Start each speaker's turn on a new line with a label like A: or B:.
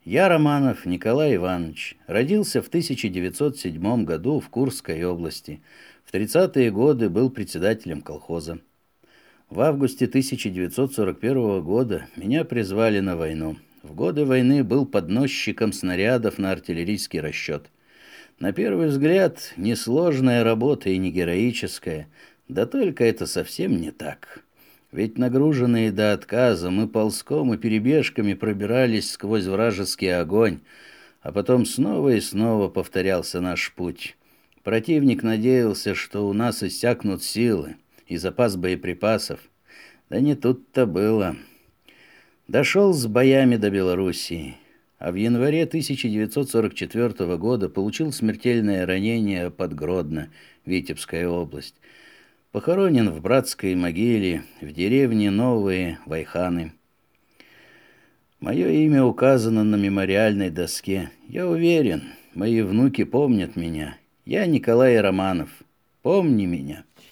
A: Я, Романов Николай Иванович, родился в 1907 году в Курской области. В 30-е годы был председателем колхоза. В августе 1941 года меня призвали на войну. В годы войны был подносчиком снарядов на артиллерийский расчет. На первый взгляд, несложная работа и не героическая, да только это совсем не так. Ведь нагруженные до отказа мы ползком и перебежками пробирались сквозь вражеский огонь, а потом снова и снова повторялся наш путь. Противник надеялся, что у нас иссякнут силы и запас боеприпасов. Да не тут-то было. Дошел с боями до Белоруссии, а в январе 1944 года получил смертельное ранение под Гродно, Витебская область. Похоронен в братской могиле в деревне Новые Вайханы. Мое имя указано на мемориальной доске. Я уверен, мои внуки помнят меня. Я Николай Романов. Помни меня.